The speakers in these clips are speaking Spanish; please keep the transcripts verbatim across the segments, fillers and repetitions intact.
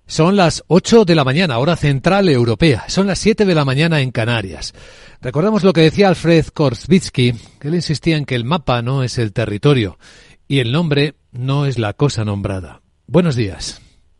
Son las ocho de la mañana, hora central europea. Son las siete de la mañana en Canarias. Recordamos lo que decía Alfred Korzybski, que él insistía en que el mapa no es el territorio y el nombre no es la cosa nombrada. Buenos días.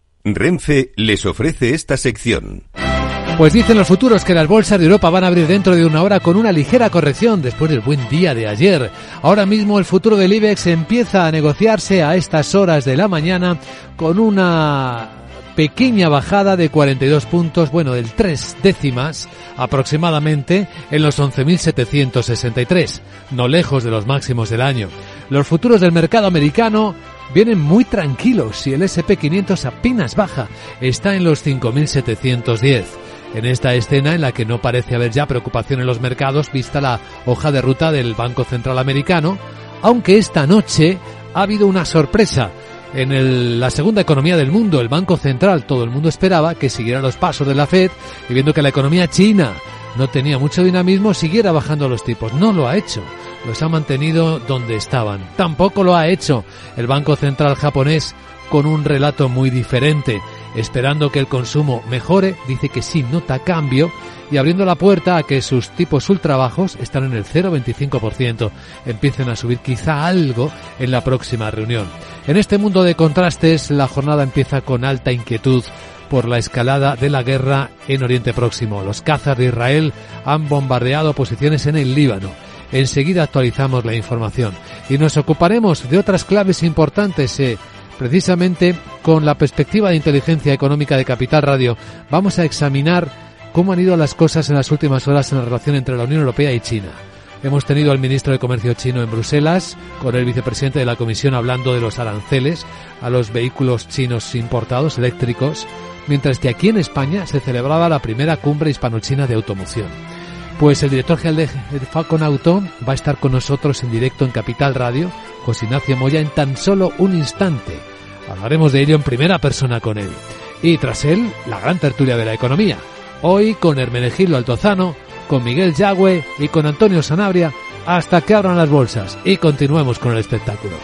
Renfe les ofrece esta sección. Pues dicen los futuros que las bolsas de Europa van a abrir dentro de una hora con una ligera corrección después del buen día de ayer. Ahora mismo el futuro del IBEX empieza a negociarse a estas horas de la mañana con una pequeña bajada de cuarenta y dos puntos, bueno, del tres décimas aproximadamente, en los once mil setecientos sesenta y tres, no lejos de los máximos del año. Los futuros del mercado americano vienen muy tranquilos y el ese and pe quinientos apenas baja, está en los cinco mil setecientos diez. En esta escena en la que no parece haber ya preocupación en los mercados vista la hoja de ruta del Banco Central Americano, aunque esta noche ha habido una sorpresa. En el, la segunda economía del mundo, el Banco Central, todo el mundo esperaba que siguiera los pasos de la Fed y viendo que la economía china no tenía mucho dinamismo, siguiera bajando los tipos. No lo ha hecho, los ha mantenido donde estaban. Tampoco lo ha hecho el Banco Central japonés, con un relato muy diferente. Esperando que el consumo mejore, dice que sí nota cambio y abriendo la puerta a que sus tipos ultrabajos están en el cero coma veinticinco por ciento, empiecen a subir quizá algo en la próxima reunión. En este mundo de contrastes, la jornada empieza con alta inquietud por la escalada de la guerra en Oriente Próximo. Los cazas de Israel han bombardeado posiciones en el Líbano. Enseguida actualizamos la información y nos ocuparemos de otras claves importantes, eh, precisamente con la perspectiva de inteligencia económica de Capital Radio. Vamos a examinar cómo han ido las cosas en las últimas horas en la relación entre la Unión Europea y China. Hemos tenido al ministro de Comercio chino en Bruselas, con el vicepresidente de la Comisión hablando de los aranceles a los vehículos chinos importados eléctricos, mientras que aquí en España se celebraba la primera cumbre hispano-china de automoción. Pues el director general de Falcon Auto va a estar con nosotros en directo en Capital Radio, José Ignacio Moya, en tan solo un instante. Hablaremos de ello en primera persona con él. Y tras él, la gran tertulia de la economía. Hoy con Hermenegildo Altozano, con Miguel Yagüe y con Antonio Sanabria, hasta que abran las bolsas y continuemos con el espectáculo.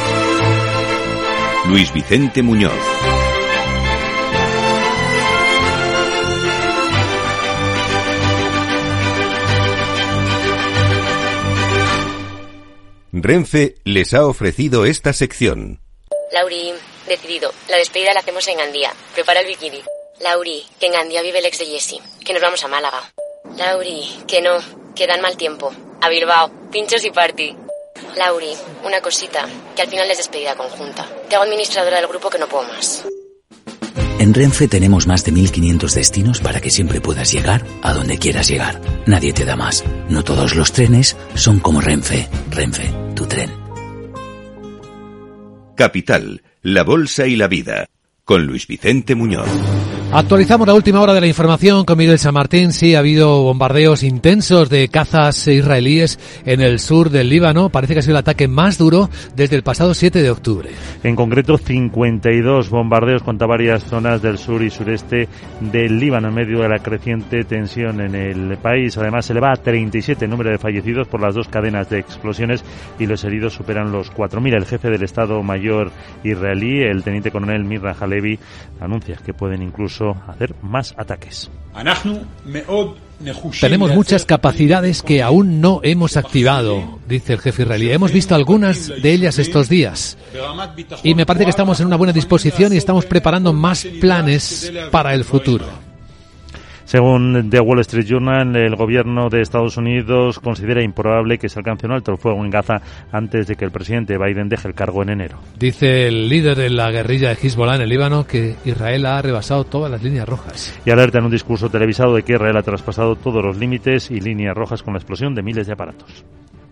Luis Vicente Muñoz. Renfe les ha ofrecido esta sección. Lauri, decidido. La despedida la hacemos en Gandía. Prepara el bikini. Lauri, que en Gandía vive el ex de Jessie. Que nos vamos a Málaga. Lauri, que no, que dan mal tiempo. A Bilbao, pinchos y party. Lauri, una cosita, que al final es despedida conjunta. Te hago administradora del grupo que no puedo más. En Renfe tenemos más de mil quinientos destinos para que siempre puedas llegar a donde quieras llegar. Nadie te da más. No todos los trenes son como Renfe. Renfe, tu tren. Capital, la bolsa y la vida. Con Luis Vicente Muñoz. Actualizamos la última hora de la información con Miguel San Martín. Sí, ha habido bombardeos intensos de cazas israelíes en el sur del Líbano. Parece que ha sido el ataque más duro desde el pasado siete de octubre. En concreto, cincuenta y dos bombardeos contra varias zonas del sur y sureste del Líbano en medio de la creciente tensión en el país. Además, se eleva a treinta y siete el número de fallecidos por las dos cadenas de explosiones y los heridos superan los cuatro mil. El jefe del Estado Mayor israelí, el teniente coronel Mirra Halevi, anuncia que pueden incluso hacer más ataques. Tenemos muchas capacidades que aún no hemos activado, dice el jefe israelí. Hemos visto algunas de ellas estos días y me parece que estamos en una buena disposición y estamos preparando más planes para el futuro. Según The Wall Street Journal, el gobierno de Estados Unidos considera improbable que se alcance un alto el fuego en Gaza antes de que el presidente Biden deje el cargo en enero. Dice el líder de la guerrilla de Hezbollah en el Líbano que Israel ha rebasado todas las líneas rojas. Y alerta en un discurso televisado de que Israel ha traspasado todos los límites y líneas rojas con la explosión de miles de aparatos.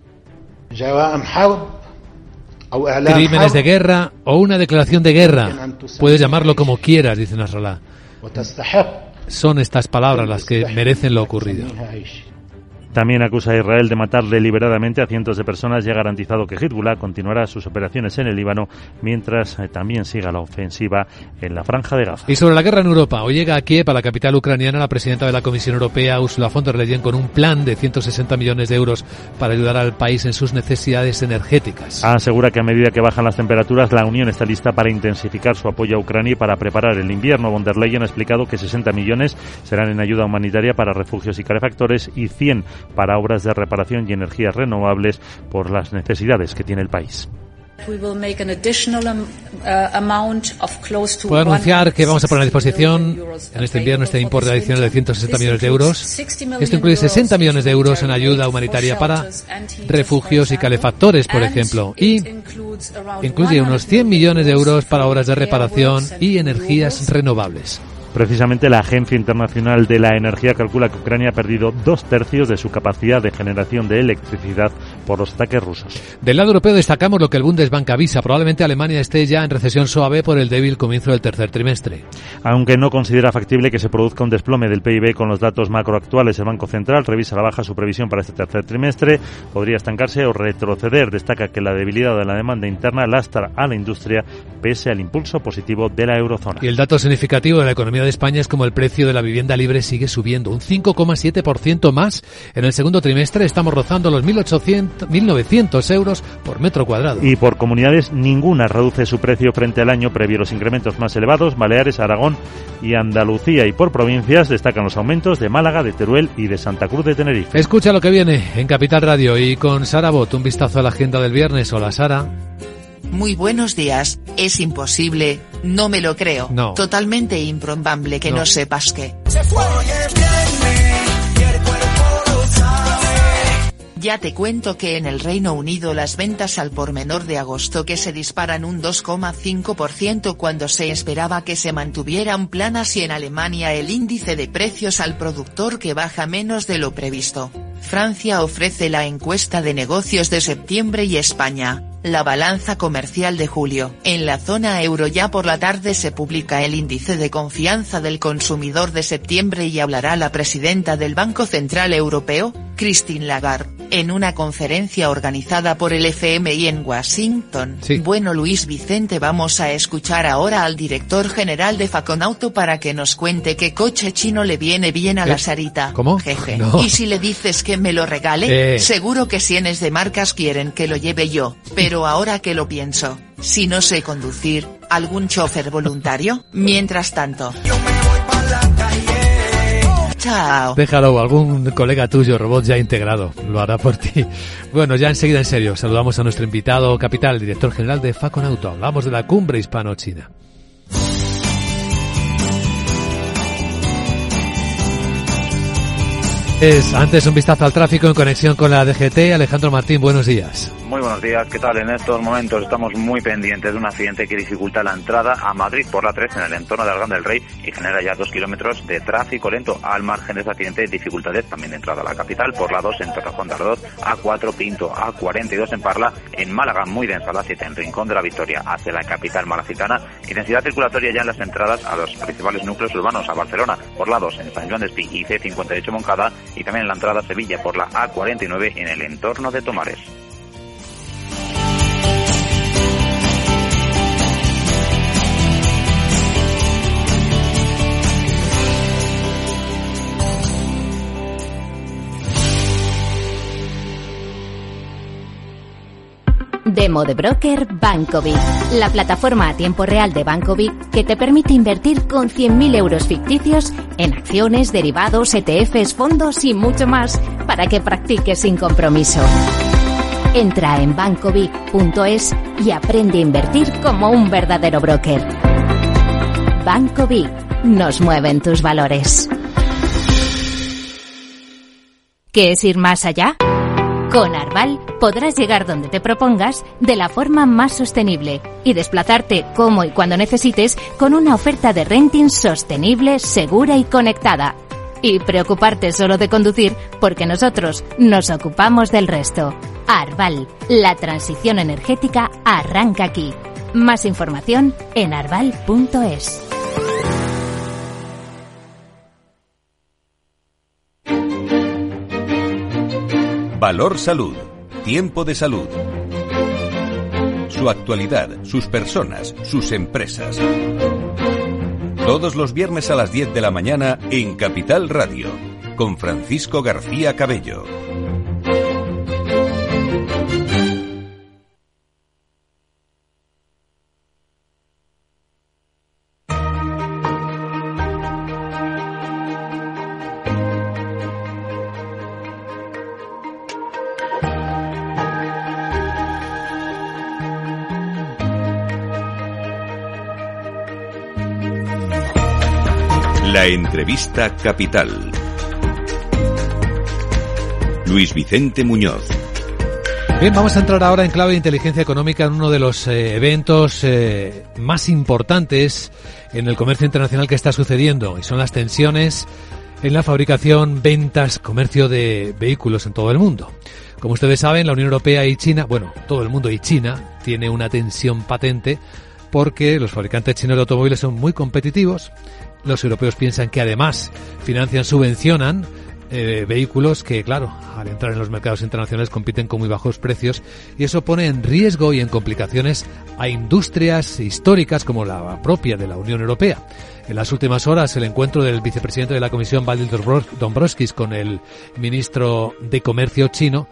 Crímenes de guerra o una declaración de guerra. Puedes llamarlo como quieras, dice Nasrallah. Son estas palabras las que merecen lo ocurrido. También acusa a Israel de matar deliberadamente a cientos de personas y ha garantizado que Hezbollah continuará sus operaciones en el Líbano mientras eh, también siga la ofensiva en la Franja de Gaza. Y sobre la guerra en Europa, hoy llega a Kiev, a la capital ucraniana, la presidenta de la Comisión Europea, Ursula von der Leyen, con un plan de ciento sesenta millones de euros para ayudar al país en sus necesidades energéticas. Asegura que a medida que bajan las temperaturas, la Unión está lista para intensificar su apoyo a Ucrania y para preparar el invierno. Von der Leyen ha explicado que sesenta millones serán en ayuda humanitaria para refugios y calefactores y cien para obras de reparación y energías renovables por las necesidades que tiene el país. Puedo anunciar que vamos a poner a disposición en este invierno este importe adicional de ciento sesenta millones de euros. Esto incluye sesenta millones de euros en ayuda humanitaria para refugios y calefactores, por ejemplo, y incluye unos cien millones de euros para obras de reparación y energías renovables. Precisamente la Agencia Internacional de la Energía calcula que Ucrania ha perdido dos tercios de su capacidad de generación de electricidad por los ataques rusos. Del lado europeo destacamos lo que el Bundesbank avisa. Probablemente Alemania esté ya en recesión suave por el débil comienzo del tercer trimestre. Aunque no considera factible que se produzca un desplome del P I B con los datos macroactuales, el Banco Central revisa a la baja su previsión para este tercer trimestre. Podría estancarse o retroceder. Destaca que la debilidad de la demanda interna lastra a la industria pese al impulso positivo de la eurozona. Y el dato significativo de la economía de España es como el precio de la vivienda libre sigue subiendo, un cinco coma siete por ciento más. En el segundo trimestre estamos rozando los mil ochocientos, mil novecientos euros por metro cuadrado. Y por comunidades, ninguna reduce su precio frente al año previo. Los incrementos más elevados, Baleares, Aragón y Andalucía. Y por provincias destacan los aumentos de Málaga, de Teruel y de Santa Cruz de Tenerife. Escucha lo que viene en Capital Radio y con Sara Bot, un vistazo a la agenda del viernes. Hola, Sara. Muy buenos días. Es imposible, no me lo creo. No. Totalmente improbable que no, no sepas que. Ya te cuento que en el Reino Unido las ventas al por menor de agosto que se disparan un dos coma cinco por ciento cuando se esperaba que se mantuvieran planas y en Alemania el índice de precios al productor que baja menos de lo previsto. Francia ofrece la encuesta de negocios de septiembre y España la balanza comercial de julio. En la zona euro ya por la tarde se publica el índice de confianza del consumidor de septiembre y hablará la presidenta del Banco Central Europeo, Christine Lagarde, en una conferencia organizada por el F M I en Washington. Sí. Bueno, Luis Vicente, vamos a escuchar ahora al director general de Faconauto para que nos cuente qué coche chino le viene bien a ¿Eh? la Sarita. ¿Cómo? Jeje. No. Y si le dices que me lo regale, Eh. seguro que cienes de marcas quieren que lo lleve yo. Pero ahora que lo pienso, si no sé conducir, ¿algún chofer voluntario? Mientras tanto. Chao. Déjalo, algún colega tuyo, robot ya integrado, lo hará por ti. Bueno, ya enseguida en serio, saludamos a nuestro invitado capital, director general de Faconauto. Hablamos de la cumbre hispano-china. Es antes un vistazo al tráfico en conexión con la D G T. Alejandro Martín, buenos días. Muy buenos días, ¿qué tal? En estos momentos estamos muy pendientes de un accidente que dificulta la entrada a Madrid por la tres en el entorno de Algán del Rey y genera ya dos kilómetros de tráfico lento. Al margen de ese accidente, dificultades también de entrada a la capital por la dos en Torrejón de Ardoz, A cuatro Pinto, A cuarenta y dos en Parla, en Málaga muy densa la siete en Rincón de la Victoria hacia la capital malacitana y densidad circulatoria ya en las entradas a los principales núcleos urbanos, a Barcelona por la dos en San Joan d'Espí y C cincuenta y ocho Moncada y también en la entrada a Sevilla por la A cuarenta y nueve en el entorno de Tomares. Demo de broker Bankovic, la plataforma a tiempo real de Bankovic que te permite invertir con cien mil euros ficticios en acciones, derivados, E T Fs, fondos y mucho más para que practiques sin compromiso. Entra en bankovic punto es y aprende a invertir como un verdadero broker. Bankovic, nos mueven tus valores. ¿Qué es ir más allá? Con Arval podrás llegar donde te propongas de la forma más sostenible y desplazarte como y cuando necesites con una oferta de renting sostenible, segura y conectada. Y preocuparte solo de conducir porque nosotros nos ocupamos del resto. Arval, la transición energética arranca aquí. Más información en arval punto es. Valor Salud. Tiempo de salud. Su actualidad, sus personas, sus empresas. Todos los viernes a las diez de la mañana en Capital Radio, con Francisco García Cabello. La entrevista capital. Luis Vicente Muñoz. Bien, vamos a entrar ahora en clave de inteligencia económica en uno de los eh, eventos eh, más importantes en el comercio internacional que está sucediendo, y son las tensiones en la fabricación, ventas, comercio de vehículos en todo el mundo. Como ustedes saben, la Unión Europea y China, bueno, todo el mundo y China, tiene una tensión patente porque los fabricantes chinos de automóviles son muy competitivos. Los europeos piensan que además financian, subvencionan eh, vehículos que, claro, al entrar en los mercados internacionales compiten con muy bajos precios, y eso pone en riesgo y en complicaciones a industrias históricas como la propia de la Unión Europea. En las últimas horas, el encuentro del vicepresidente de la Comisión, Valdis Dombrovskis, con el ministro de Comercio chino,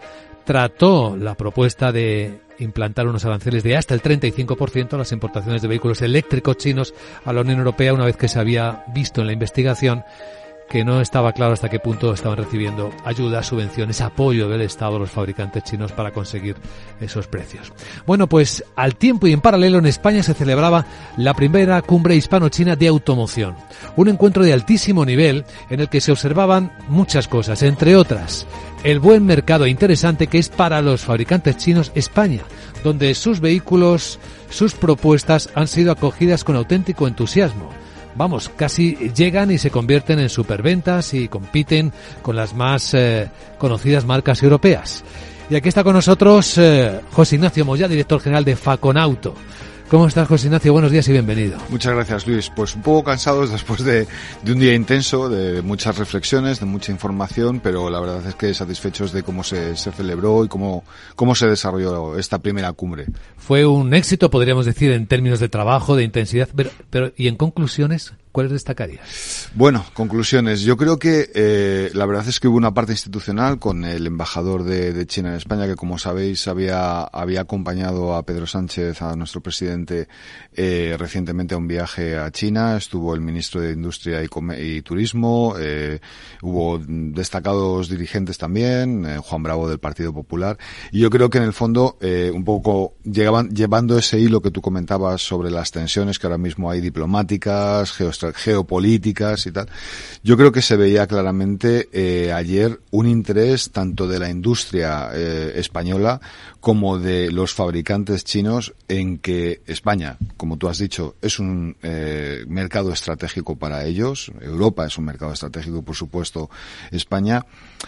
trató la propuesta de implantar unos aranceles de hasta el treinta y cinco por ciento a las importaciones de vehículos eléctricos chinos a la Unión Europea, una vez que se había visto en la investigación que no estaba claro hasta qué punto estaban recibiendo ayudas, subvenciones, apoyo del Estado a los fabricantes chinos para conseguir esos precios. Bueno, pues al tiempo y en paralelo en España se celebraba la primera cumbre hispano-china de automoción. Un encuentro de altísimo nivel en el que se observaban muchas cosas, entre otras el buen mercado interesante que es para los fabricantes chinos España, donde sus vehículos, sus propuestas han sido acogidas con auténtico entusiasmo. Vamos, casi llegan y se convierten en superventas y compiten con las más eh, conocidas marcas europeas. Y aquí está con nosotros eh, José Ignacio Moya, director general de Faconauto. ¿Cómo estás, José Ignacio? Buenos días y bienvenido. Muchas gracias, Luis. Pues un poco cansados después de, de un día intenso, de muchas reflexiones, de mucha información, pero la verdad es que satisfechos de cómo se, se celebró y cómo, cómo se desarrolló esta primera cumbre. Fue un éxito, podríamos decir, en términos de trabajo, de intensidad, pero, pero ¿y en conclusiones? ¿Cuáles destacarías? Bueno, conclusiones. Yo creo que eh, la verdad es que hubo una parte institucional con el embajador de, de China en España, que como sabéis había, había acompañado a Pedro Sánchez, a nuestro presidente, eh, recientemente a un viaje a China. Estuvo el ministro de Industria y, Com- y Turismo, eh, hubo destacados dirigentes también, eh, Juan Bravo del Partido Popular, y yo creo que en el fondo eh, un poco llegaban, llevando ese hilo que tú comentabas sobre las tensiones que ahora mismo hay diplomáticas, geoestratégicas, geopolíticas y tal. Yo creo que se veía claramente eh, ayer un interés tanto de la industria eh, española como de los fabricantes chinos en que España, como tú has dicho, es un eh, mercado estratégico para ellos. Europa es un mercado estratégico, por supuesto, España.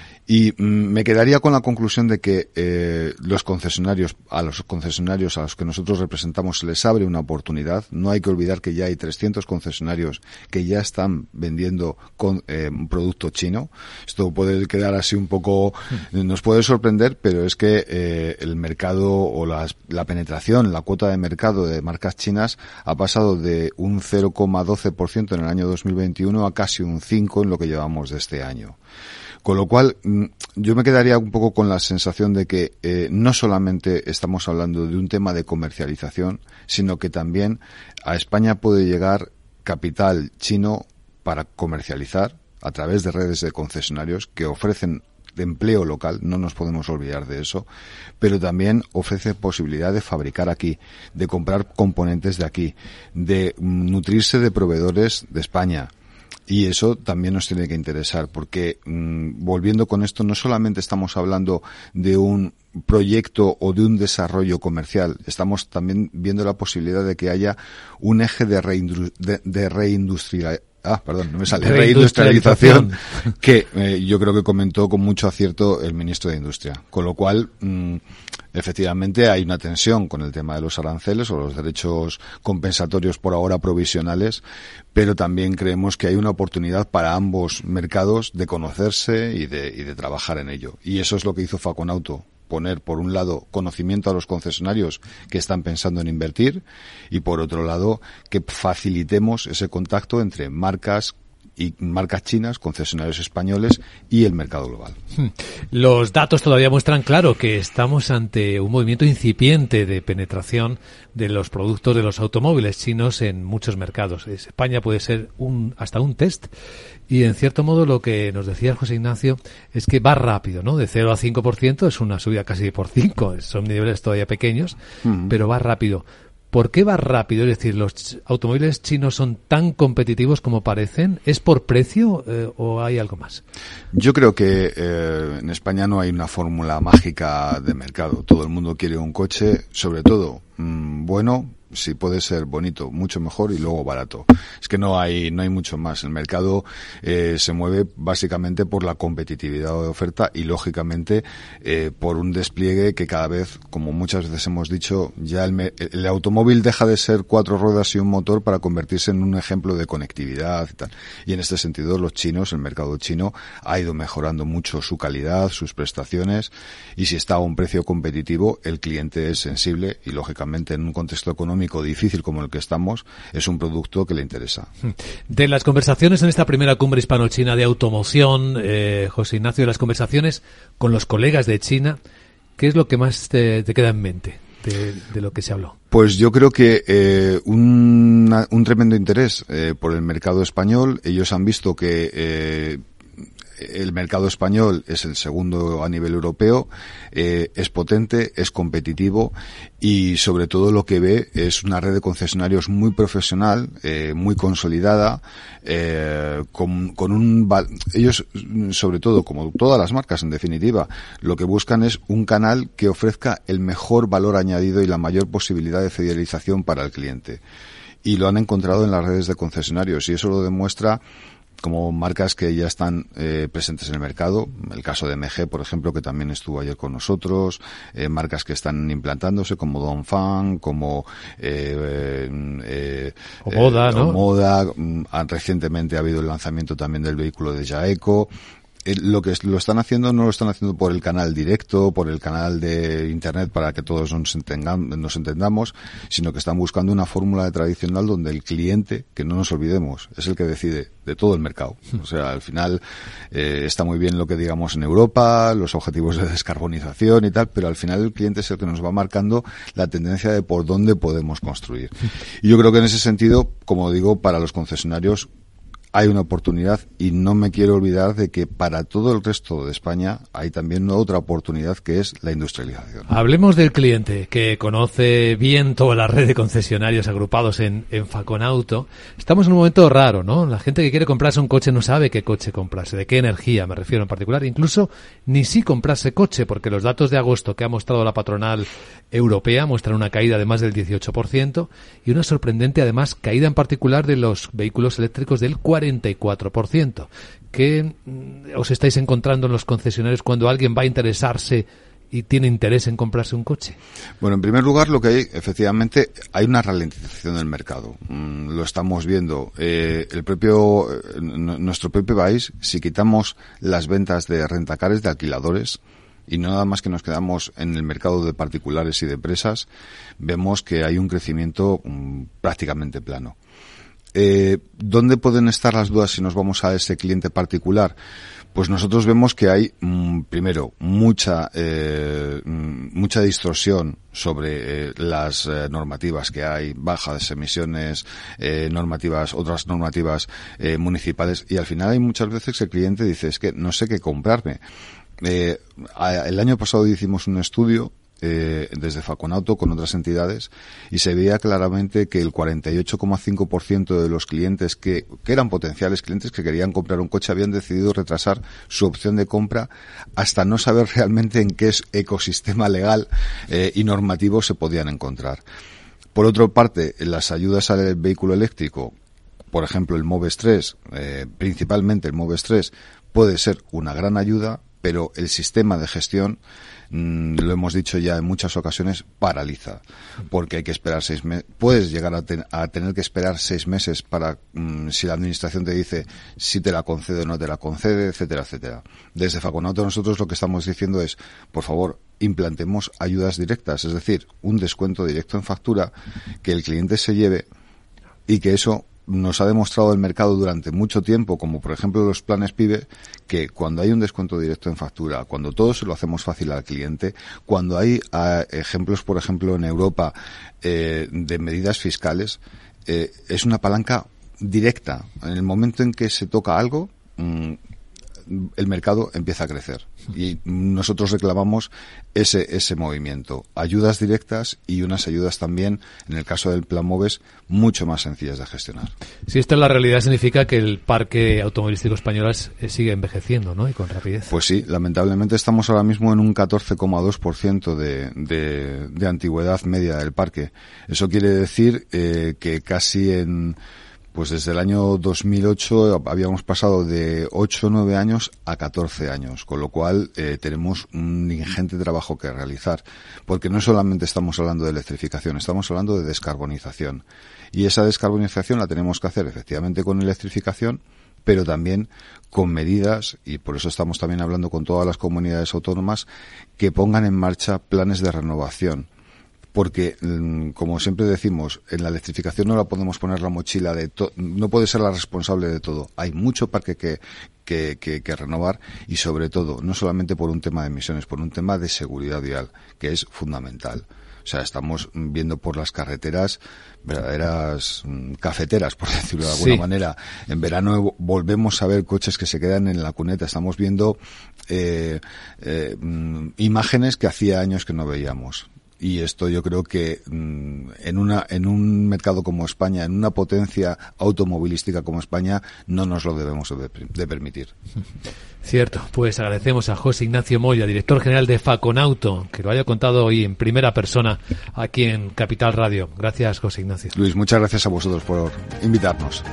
Y mm, me quedaría con la conclusión de que eh, los concesionarios, a los concesionarios a los que nosotros representamos se les abre una oportunidad. No hay que olvidar que ya hay trescientos concesionarios que ya están vendiendo con eh, un producto chino. Esto puede quedar así un poco, nos puede sorprender, pero es que eh, el mercado o las, la penetración, la cuota de mercado de marcas chinas ha pasado de un cero coma doce por ciento en el año dos mil veintiuno a casi un cinco por ciento en lo que llevamos de este año. Con lo cual, yo me quedaría un poco con la sensación de que eh, no solamente estamos hablando de un tema de comercialización, sino que también a España puede llegar capital chino para comercializar a través de redes de concesionarios que ofrecen de empleo local, no nos podemos olvidar de eso, pero también ofrece posibilidad de fabricar aquí, de comprar componentes de aquí, de nutrirse de proveedores de España. Y eso también nos tiene que interesar, porque mmm, volviendo con esto, no solamente estamos hablando de un proyecto o de un desarrollo comercial, estamos también viendo la posibilidad de que haya un eje de, reindru- de, de reindustria- ah, perdón, no me sale, reindustrialización, que eh, yo creo que comentó con mucho acierto el ministro de Industria. Con lo cual, mmm, efectivamente hay una tensión con el tema de los aranceles o los derechos compensatorios por ahora provisionales, pero también creemos que hay una oportunidad para ambos mercados de conocerse y de, y de trabajar en ello. Y eso es lo que hizo Faconauto. Poner, por un lado, conocimiento a los concesionarios que están pensando en invertir y, por otro lado, que facilitemos ese contacto entre marcas y marcas chinas, concesionarios españoles y el mercado global. Los datos todavía muestran claro que estamos ante un movimiento incipiente de penetración de los productos de los automóviles chinos en muchos mercados. España puede ser un hasta un test y, en cierto modo, lo que nos decía José Ignacio es que va rápido, ¿no? De cero a cinco por ciento es una subida casi por cinco, son niveles todavía pequeños, uh-huh. pero va rápido. ¿Por qué va rápido? Es decir, ¿los automóviles chinos son tan competitivos como parecen? ¿Es por precio eh, o hay algo más? Yo creo que eh, en España no hay una fórmula mágica de mercado. Todo el mundo quiere un coche, sobre todo, mmm, bueno, si puede ser bonito, mucho mejor y luego barato. Es que no hay no hay mucho más. El mercado eh, se mueve básicamente por la competitividad de oferta y, lógicamente, eh, por un despliegue que cada vez, como muchas veces hemos dicho, ya el, el automóvil deja de ser cuatro ruedas y un motor para convertirse en un ejemplo de conectividad y tal. Y en este sentido, los chinos, el mercado chino, ha ido mejorando mucho su calidad, sus prestaciones, y si está a un precio competitivo, el cliente es sensible y, lógicamente, en un contexto económico difícil como el que estamos, es un producto que le interesa. De las conversaciones en esta primera cumbre hispano-china de automoción, eh, José Ignacio, de las conversaciones con los colegas de China, ¿qué es lo que más te, te queda en mente de, de lo que se habló? Pues yo creo que eh, una, un tremendo interés eh, por el mercado español. Ellos han visto que eh, el mercado español es el segundo a nivel europeo, eh, es potente, es competitivo y, sobre todo, lo que ve es una red de concesionarios muy profesional, eh, muy consolidada, eh, con, con un... Ellos, sobre todo, como todas las marcas, en definitiva, lo que buscan es un canal que ofrezca el mejor valor añadido y la mayor posibilidad de fidelización para el cliente. Y lo han encontrado en las redes de concesionarios, y eso lo demuestra como marcas que ya están eh, presentes en el mercado, el caso de M G, por ejemplo, que también estuvo ayer con nosotros, eh, marcas que están implantándose como Dongfang, como eh, eh, Omoda, eh, ¿no? Omoda, mm, recientemente ha habido el lanzamiento también del vehículo de Jaeco. Lo que lo están haciendo no lo están haciendo por el canal directo, por el canal de internet para que todos nos, entengan, nos entendamos, sino que están buscando una fórmula tradicional donde el cliente, que no nos olvidemos, es el que decide de todo el mercado. O sea, al final eh, está muy bien lo que digamos en Europa, los objetivos de descarbonización y tal, pero al final el cliente es el que nos va marcando la tendencia de por dónde podemos construir. Y yo creo que en ese sentido, como digo, para los concesionarios hay una oportunidad, y no me quiero olvidar de que para todo el resto de España hay también otra oportunidad, que es la industrialización. Hablemos del cliente, que conoce bien toda la red de concesionarios agrupados en, en Faconauto. Estamos en un momento raro, ¿no? La gente que quiere comprarse un coche no sabe qué coche comprarse, de qué energía me refiero en particular, incluso ni si comprarse coche, porque los datos de agosto que ha mostrado la patronal europea muestran una caída de más del dieciocho por ciento y una sorprendente, además, caída en particular de los vehículos eléctricos del cuarenta y cuatro por ciento. ¿Qué os estáis encontrando en los concesionarios cuando alguien va a interesarse y tiene interés en comprarse un coche? Bueno, en primer lugar, lo que hay, efectivamente, hay una ralentización del mercado. Mm, lo estamos viendo. Eh, el propio, eh, nuestro propio país, si quitamos las ventas de rentacares, de alquiladores, y no nada más que nos quedamos en el mercado de particulares y de empresas, vemos que hay un crecimiento mm, prácticamente plano. Eh, ¿Dónde pueden estar las dudas si nos vamos a ese cliente particular? Pues nosotros vemos que hay, mmm, primero, mucha eh, mucha distorsión sobre eh, las eh, normativas que hay, bajas emisiones, eh, normativas, otras normativas eh, municipales, y al final hay muchas veces que el cliente dice, es que no sé qué comprarme. Eh, el año pasado hicimos un estudio Eh, desde Faconauto con otras entidades, y se veía claramente que el cuarenta y ocho coma cinco por ciento de los clientes que, que eran potenciales clientes que querían comprar un coche habían decidido retrasar su opción de compra hasta no saber realmente en qué ecosistema legal eh, y normativo se podían encontrar. Por otra parte, las ayudas al vehículo eléctrico por ejemplo, el MOVES tres, eh, principalmente el MOVES tres, puede ser una gran ayuda, pero el sistema de gestión, mmm, lo hemos dicho ya en muchas ocasiones, paraliza, porque hay que esperar seis meses. Puedes llegar a, ten- a tener que esperar seis meses para, mmm, si la administración te dice si te la concede o no te la concede, etcétera, etcétera. Desde Faconauto nosotros lo que estamos diciendo es, por favor, implantemos ayudas directas, es decir, un descuento directo en factura que el cliente se lleve, y que eso nos ha demostrado el mercado durante mucho tiempo, como por ejemplo los planes PYME, que cuando hay un descuento directo en factura, cuando todo se lo hacemos fácil al cliente, cuando hay uh, ejemplos, por ejemplo, en Europa eh, de medidas fiscales, eh, es una palanca directa. En el momento en que se toca algo, mmm, el mercado empieza a crecer, y nosotros reclamamos ese ese movimiento, ayudas directas y unas ayudas también, en el caso del Plan MOVES, mucho más sencillas de gestionar. Si esto es la realidad, significa que el parque automovilístico español sigue envejeciendo, ¿no? Y con rapidez. Pues sí, lamentablemente estamos ahora mismo en un catorce coma dos por ciento de, de, de antigüedad media del parque. Eso quiere decir eh, que casi en Pues desde el año dos mil ocho habíamos pasado de ocho o nueve años a catorce años, con lo cual eh, tenemos un ingente trabajo que realizar, porque no solamente estamos hablando de electrificación, estamos hablando de descarbonización. Y esa descarbonización la tenemos que hacer efectivamente con electrificación, pero también con medidas, y por eso estamos también hablando con todas las comunidades autónomas, que pongan en marcha planes de renovación. Porque, como siempre decimos, en la electrificación no la podemos poner la mochila de to- no puede ser la responsable de todo. Hay mucho parque que, que, que, que renovar, y sobre todo, no solamente por un tema de emisiones, por un tema de seguridad vial, que es fundamental. O sea, estamos viendo por las carreteras verdaderas mm, cafeteras, por decirlo de alguna sí. manera. En verano volvemos a ver coches que se quedan en la cuneta. Estamos viendo eh, eh, mm, imágenes que hacía años que no veíamos. Y esto yo creo que mmm, en una en un mercado como España, en una potencia automovilística como España, no nos lo debemos de, de permitir. Cierto, pues agradecemos a José Ignacio Moya, director general de Faconauto, que lo haya contado hoy en primera persona aquí en Capital Radio. Gracias, José Ignacio. Luis, muchas gracias a vosotros por invitarnos.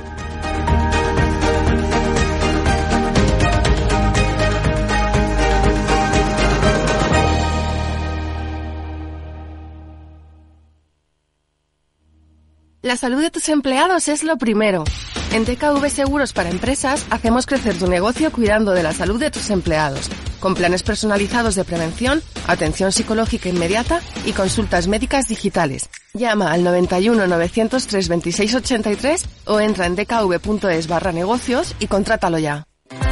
La salud de tus empleados es lo primero. En T K V Seguros para Empresas hacemos crecer tu negocio cuidando de la salud de tus empleados, con planes personalizados de prevención, atención psicológica inmediata y consultas médicas digitales. Llama al noventa y uno, novecientos tres, veintiséis ochenta y tres o entra en dkv.es barra negocios y contrátalo ya.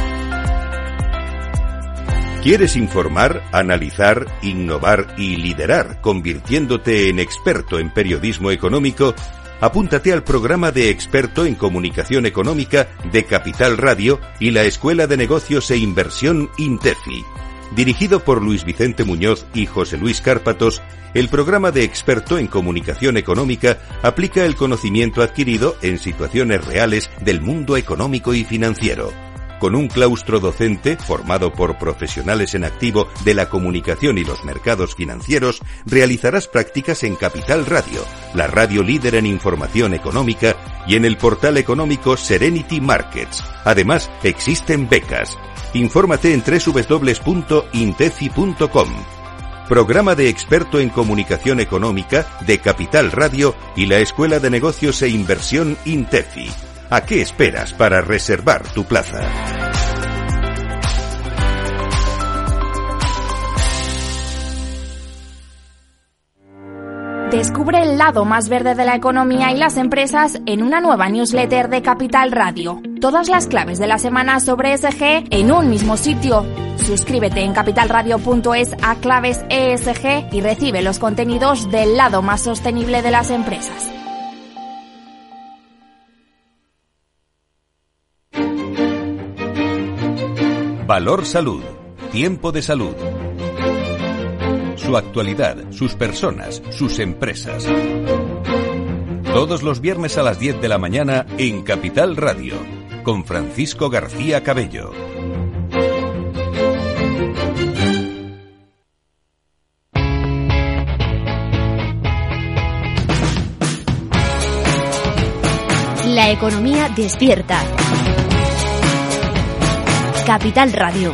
¿Quieres informar, analizar, innovar y liderar, convirtiéndote en experto en periodismo económico? Apúntate al programa de experto en comunicación económica de Capital Radio y la Escuela de Negocios e Inversión INTEFI. Dirigido por Luis Vicente Muñoz y José Luis Cárpatos, el programa de experto en comunicación económica aplica el conocimiento adquirido en situaciones reales del mundo económico y financiero. Con un claustro docente formado por profesionales en activo de la comunicación y los mercados financieros, realizarás prácticas en Capital Radio, la radio líder en información económica, y en el portal económico Serenity Markets. Además, existen becas. Infórmate en doble u doble u doble u punto intefi punto com. Programa de experto en comunicación económica de Capital Radio y la Escuela de Negocios e Inversión INTEFI. ¿A qué esperas para reservar tu plaza? Descubre el lado más verde de la economía y las empresas en una nueva newsletter de Capital Radio. Todas las claves de la semana sobre E S G en un mismo sitio. Suscríbete en capitalradio punto es a claves E S G y recibe los contenidos del lado más sostenible de las empresas. Valor Salud. Tiempo de salud. Su actualidad, sus personas, sus empresas. Todos los viernes a las diez de la mañana en Capital Radio, con Francisco García Cabello. La economía despierta. Capital Radio.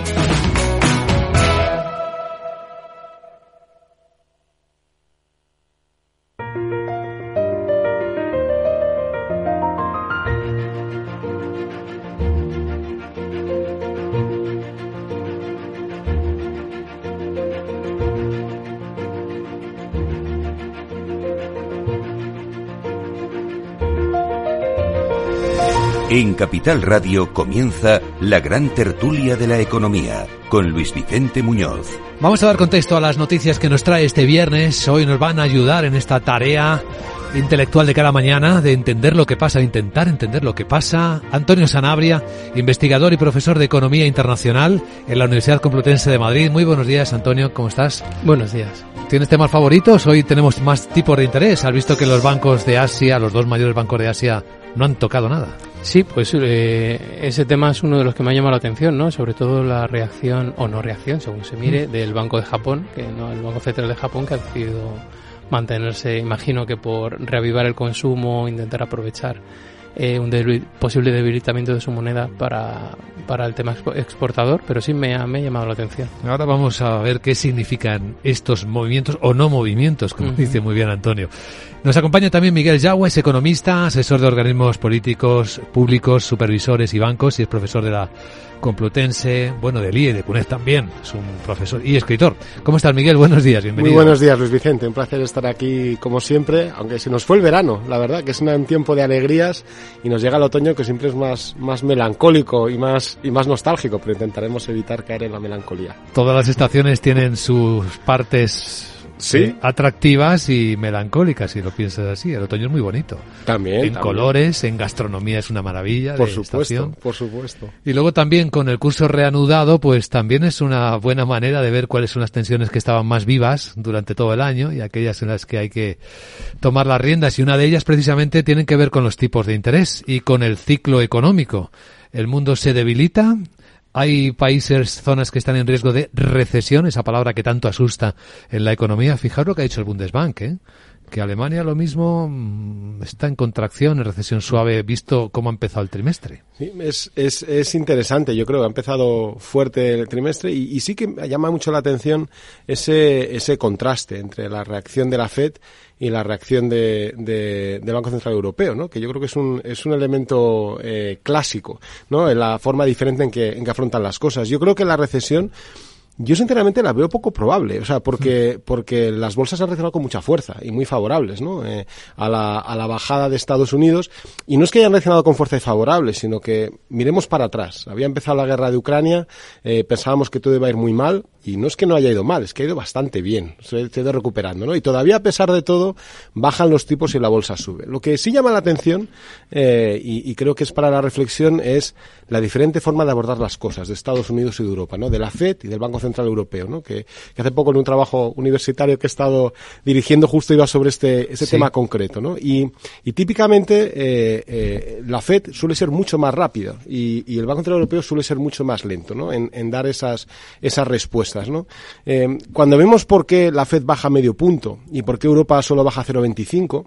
En Capital Radio comienza la gran tertulia de la economía con Luis Vicente Muñoz. Vamos a dar contexto a las noticias que nos trae este viernes. Hoy nos van a ayudar en esta tarea intelectual de cada mañana de entender lo que pasa, de intentar entender lo que pasa. Antonio Sanabria, investigador y profesor de Economía Internacional en la Universidad Complutense de Madrid. Muy buenos días, Antonio, ¿cómo estás? Buenos días. ¿Tienes temas favoritos? Hoy tenemos más tipos de interés. Has visto que los bancos de Asia, los dos mayores bancos de Asia, no han tocado nada. Sí, pues eh, ese tema es uno de los que me ha llamado la atención, ¿no? Sobre todo la reacción, o no reacción, según se mire, del Banco de Japón, que no, el Banco Central de Japón, que ha decidido mantenerse, imagino que por reavivar el consumo, intentar aprovechar eh, un debil, posible debilitamiento de su moneda para, para el tema exportador, pero sí me ha, me ha llamado la atención. Ahora vamos a ver qué significan estos movimientos o no movimientos, como uh-huh. dice muy bien Antonio. Nos acompaña también Miguel Yagües, economista, asesor de organismos políticos, públicos, supervisores y bancos, y es profesor de la Complutense, bueno, del I E, de C U N E D también, es un profesor y escritor. ¿Cómo estás, Miguel? Buenos días, bienvenido. Muy buenos días, Luis Vicente, un placer estar aquí como siempre, aunque se nos fue el verano, la verdad, que es un tiempo de alegrías y nos llega el otoño, que siempre es más, más melancólico y más, y más nostálgico, pero intentaremos evitar caer en la melancolía. Todas las estaciones tienen sus partes... ¿Sí? Eh, atractivas y melancólicas, si lo piensas así. El otoño es muy bonito. También. En también. colores, en gastronomía es una maravilla. Por de supuesto, estación. por supuesto. Y luego también con el curso reanudado, pues también es una buena manera de ver cuáles son las tensiones que estaban más vivas durante todo el año y aquellas en las que hay que tomar las riendas. Y una de ellas precisamente tienen que ver con los tipos de interés y con el ciclo económico. El mundo se debilita. Hay países, zonas que están en riesgo de recesión, esa palabra que tanto asusta en la economía. Fijaros lo que ha dicho el Bundesbank, ¿eh? Que Alemania lo mismo está en contracción, en recesión suave, visto cómo ha empezado el trimestre. Sí, es, es, es interesante, yo creo que ha empezado fuerte el trimestre y, y sí que llama mucho la atención ese, ese contraste entre la reacción de la Fed y la reacción de, de, del Banco Central Europeo, ¿no? Que yo creo que es un, es un elemento eh, clásico, ¿no? En la forma diferente en que, en que afrontan las cosas. Yo creo que la recesión, yo sinceramente la veo poco probable, o sea, porque porque las bolsas han reaccionado con mucha fuerza y muy favorables, ¿no? Eh, a la a la bajada de Estados Unidos, y no es que hayan reaccionado con fuerza y favorables, sino que miremos para atrás. Había empezado la guerra de Ucrania, eh, pensábamos que todo iba a ir muy mal, y no es que no haya ido mal, es que ha ido bastante bien, se ha ido recuperando, ¿no? Y todavía, a pesar de todo, bajan los tipos y la bolsa sube. Lo que sí llama la atención, eh, y, y creo que es para la reflexión, es la diferente forma de abordar las cosas de Estados Unidos y de Europa, ¿no? De la Fed y del Banco Central Europeo, ¿no? Que, que hace poco en un trabajo universitario que he estado dirigiendo justo iba sobre este, este sí. tema concreto, ¿no? Y, y típicamente, eh, eh, la Fed suele ser mucho más rápida y, y el Banco Central Europeo suele ser mucho más lento, ¿no? En, en dar esas, esas respuestas. ¿No? Eh, cuando vemos por qué la Fed baja medio punto y por qué Europa solo baja cero coma veinticinco,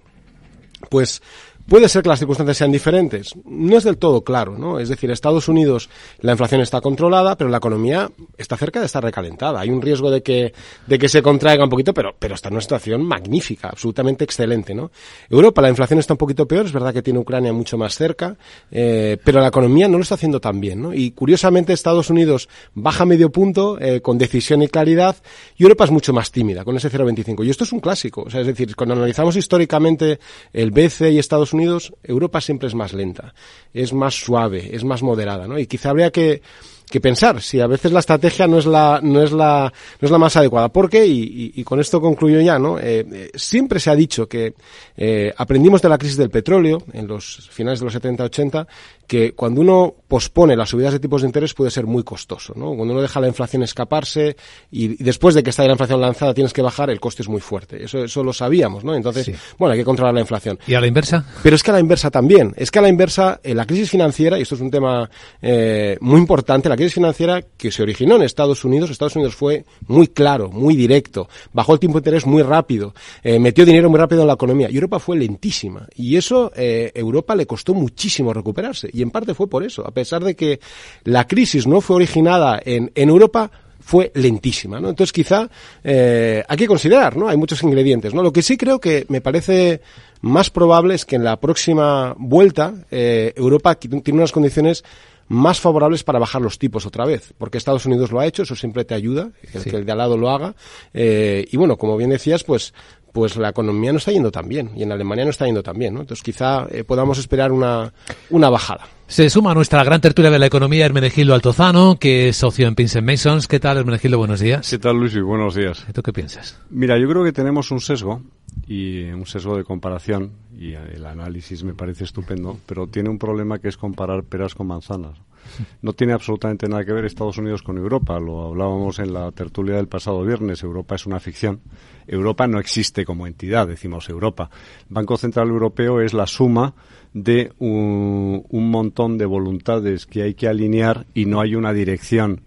pues puede ser que las circunstancias sean diferentes. No es del todo claro, ¿no? Es decir, Estados Unidos la inflación está controlada, pero la economía está cerca de estar recalentada. Hay un riesgo de que de que se contraiga un poquito, pero pero está en una situación magnífica, absolutamente excelente, ¿no? Europa, la inflación está un poquito peor, es verdad que tiene Ucrania mucho más cerca, eh, pero la economía no lo está haciendo tan bien, ¿no? Y curiosamente Estados Unidos baja medio punto eh, con decisión y claridad, y Europa es mucho más tímida, con ese cero coma veinticinco. Y esto es un clásico, o sea, es decir, cuando analizamos históricamente el B C E y Estados Unidos, Europa siempre es más lenta, es más suave, es más moderada, ¿no? Y quizá habría que que pensar si a veces la estrategia no es la no es la no es la más adecuada. ¿Por qué? Y, y, y con esto concluyo ya, ¿no? Eh, eh, siempre se ha dicho que eh, aprendimos de la crisis del petróleo en los finales de los setenta ochenta, que cuando uno pospone las subidas de tipos de interés puede ser muy costoso, ¿no? Cuando uno deja la inflación escaparse y, y después de que está la inflación lanzada tienes que bajar, el coste es muy fuerte. Eso, eso lo sabíamos, ¿no? Entonces, sí. bueno, hay que controlar la inflación. ¿Y a la inversa? Pero es que a la inversa también. Es que a la inversa, eh, la crisis financiera, y esto es un tema eh, muy importante, la crisis financiera que se originó en Estados Unidos. Estados Unidos fue muy claro, muy directo, bajó el tipo de interés muy rápido, eh, metió dinero muy rápido en la economía, y Europa fue lentísima, y eso eh, Europa le costó muchísimo recuperarse, y en parte fue por eso, a pesar de que la crisis no fue originada en, en Europa, fue lentísima, ¿no? Entonces quizá eh, hay que considerar, ¿no? Hay muchos ingredientes, ¿no? Lo que sí creo que me parece más probable es que en la próxima vuelta eh, Europa tiene unas condiciones más favorables para bajar los tipos otra vez, porque Estados Unidos lo ha hecho, eso siempre te ayuda, el sí. que el de al lado lo haga, eh, y bueno, como bien decías, pues pues la economía no está yendo tan bien, y en Alemania no está yendo tan bien, ¿no? Entonces quizá eh, podamos esperar una, una bajada. Se suma a nuestra gran tertulia de la economía Hermenegildo Altozano, que es socio en Pinsent Masons. ¿Qué tal, Hermenegildo? Buenos días. ¿Qué tal, Luis? Y buenos días. ¿Y tú qué piensas? Mira, yo creo que tenemos un sesgo, y un sesgo de comparación, y el análisis me parece estupendo, pero tiene un problema que es comparar peras con manzanas. No tiene absolutamente nada que ver Estados Unidos con Europa, lo hablábamos en la tertulia del pasado viernes. Europa es una ficción, Europa no existe como entidad, decimos Europa. El Banco Central Europeo es la suma de un, un montón de voluntades que hay que alinear, y no hay una dirección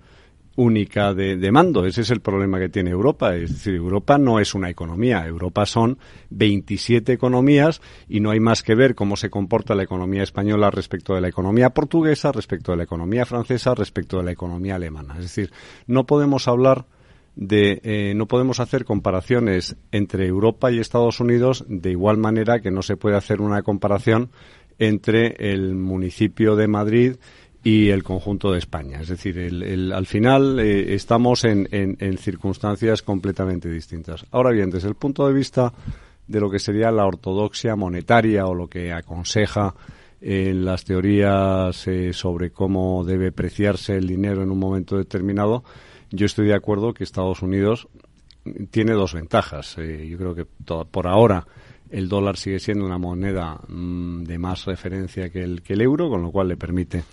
única de, de mando. Ese es el problema que tiene Europa. Es decir, Europa no es una economía. Europa son veintisiete economías, y no hay más que ver cómo se comporta la economía española respecto de la economía portuguesa, respecto de la economía francesa, respecto de la economía alemana. Es decir, no podemos hablar de, eh, no podemos hacer comparaciones entre Europa y Estados Unidos de igual manera que no se puede hacer una comparación entre el municipio de Madrid y el conjunto de España. Es decir, el, el, al final eh, estamos en, en, en circunstancias completamente distintas. Ahora bien, desde el punto de vista de lo que sería la ortodoxia monetaria, o lo que aconseja en eh, las teorías eh, sobre cómo debe preciarse el dinero en un momento determinado, yo estoy de acuerdo que Estados Unidos tiene dos ventajas. Eh, yo creo que to- por ahora el dólar sigue siendo una moneda mmm, de más referencia que el, que el euro, con lo cual le permite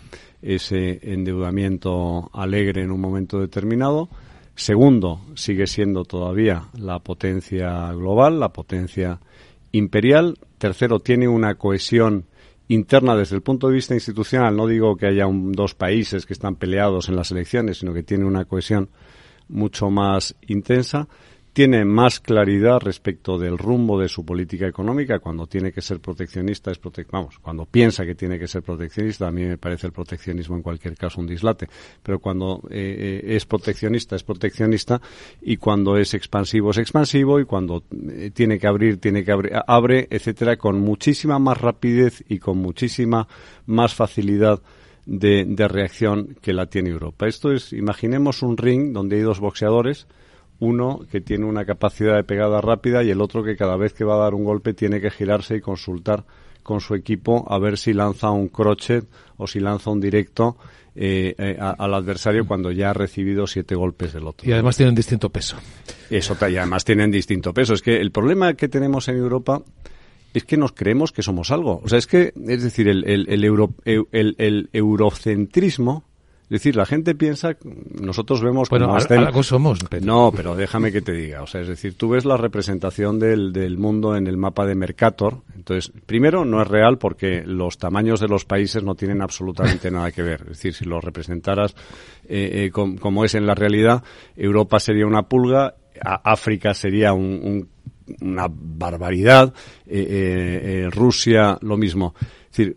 ese endeudamiento alegre en un momento determinado. Segundo, sigue siendo todavía la potencia global, la potencia imperial. Tercero, tiene una cohesión interna desde el punto de vista institucional. No digo que haya un, dos países que están peleados en las elecciones, sino que tiene una cohesión mucho más intensa. Tiene más claridad respecto del rumbo de su política económica. Cuando tiene que ser proteccionista, es prote- vamos, cuando piensa que tiene que ser proteccionista, a mí me parece el proteccionismo en cualquier caso un dislate, pero cuando eh, es proteccionista, es proteccionista, y cuando es expansivo, es expansivo, y cuando eh, tiene que abrir, tiene que abrir, abre, etcétera, con muchísima más rapidez y con muchísima más facilidad de, de reacción que la tiene Europa. Esto es, imaginemos un ring donde hay dos boxeadores, uno que tiene una capacidad de pegada rápida y el otro que cada vez que va a dar un golpe tiene que girarse y consultar con su equipo a ver si lanza un crochet o si lanza un directo eh, eh, a, al adversario cuando ya ha recibido siete golpes del otro. Y además tienen distinto peso. Eso, y además tienen distinto peso. Es que el problema que tenemos en Europa es que nos creemos que somos algo. O sea, es que, es decir, el, el, el, euro, el, el, el eurocentrismo. Es decir, la gente piensa, nosotros vemos bueno, como hasta el... algo somos. Pero... No, pero déjame que te diga. O sea, es decir, tú ves la representación del, del mundo en el mapa de Mercator. Entonces, primero, no es real porque los tamaños de los países no tienen absolutamente nada que ver. Es decir, si lo representaras eh, eh, com, como es en la realidad, Europa sería una pulga, a, África sería un, un, una barbaridad, eh, eh, eh, Rusia lo mismo. Es decir,